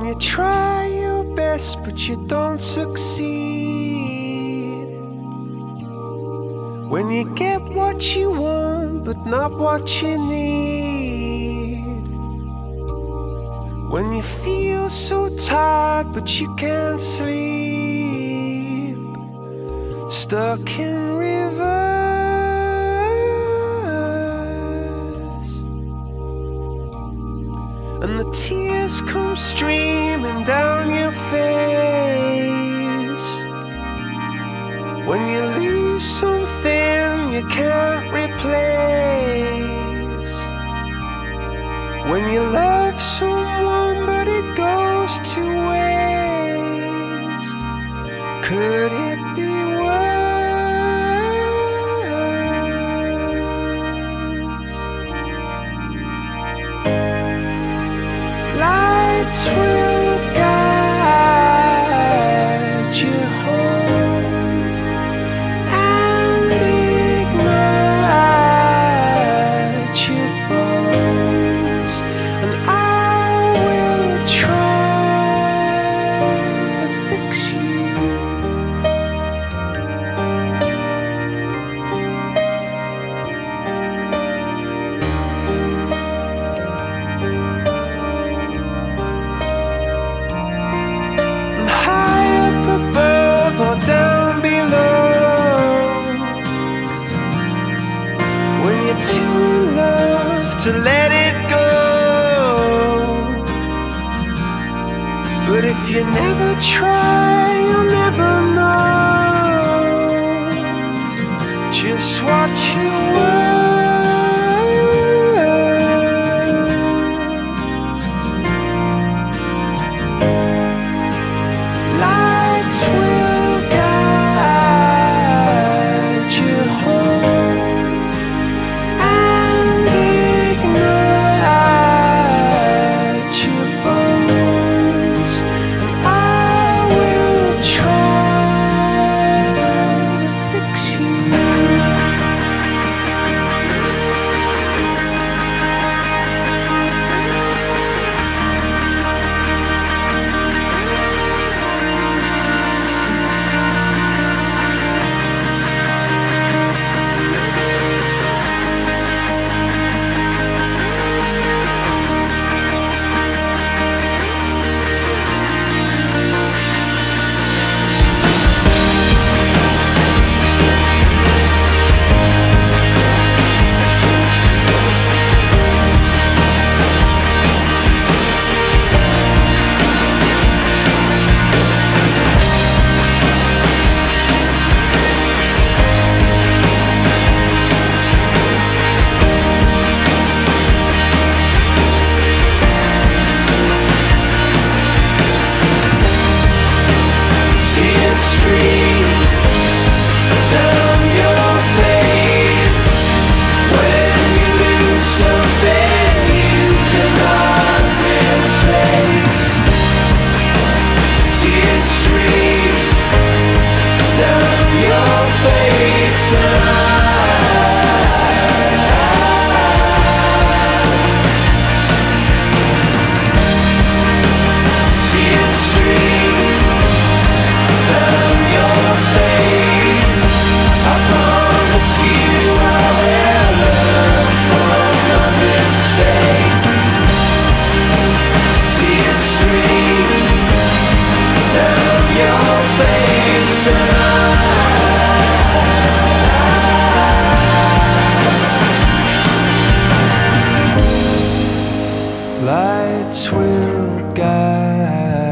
you try your best but you don't succeed, when you get what you want but not what you need, when you feel so tired but you can't sleep, stuck in rivers, and the tears come streaming down your face, when you lose something you can't replace, when you love someone but it goes to waste. Could it be worse? Lights will guide you home and ignite your bones, and I will try to fix you. And high up above or down below, when you're too in love to let it go. But if you never try, you'll never know just what you were. Lights will guide you home and ignite your bones, and I will try to fix you. Tears stream down your face when you lose something you cannot replace. Tears stream down your face, and tears stream down your face. I promise you I will learn from my mistakes. Tears stream down your face, and lights will guide